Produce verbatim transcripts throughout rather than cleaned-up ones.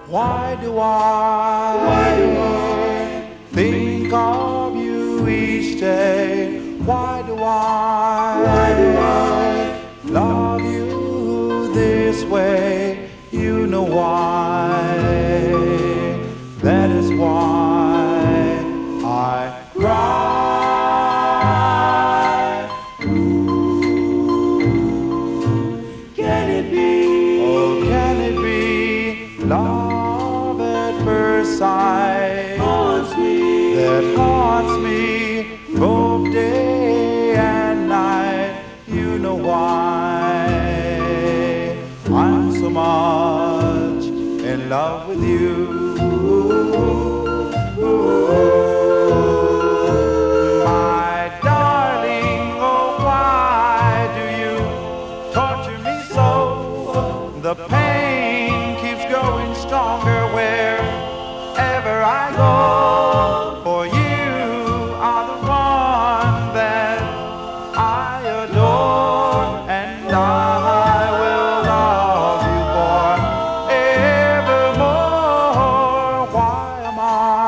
Why do I, Why do I think of you each day? Why do I, Why do I love you this way? You know why. That is why I cry. Can it be? Oh, can it be love at first sight Haunts me. that haunts me both day and night? You know why I'm so much in love with you. My darling, oh why do you torture me so? The pain keeps growing stronger wherever I go. For you are the one that I adore, and I will love you forevermore. Why am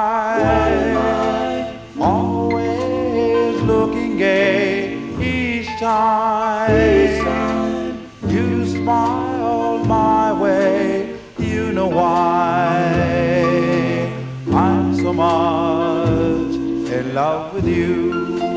I always looking gay each time you smile my way? You know why I'm so much in love with you.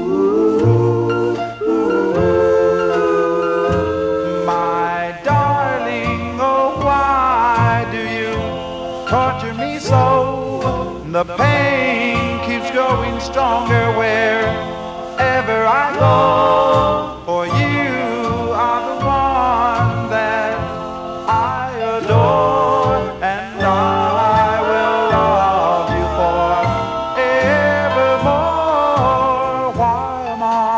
My darling, oh why do you torture me so? The pain keeps growing stronger wherever I go. For you are the one that I adore, and I will love you forevermore. Why am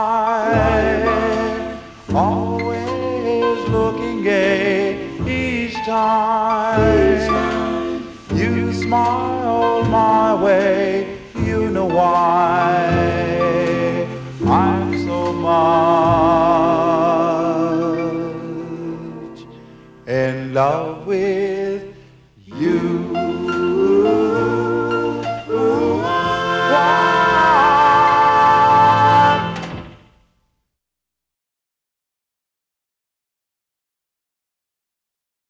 I always looking gay each time you smile my way? You know why.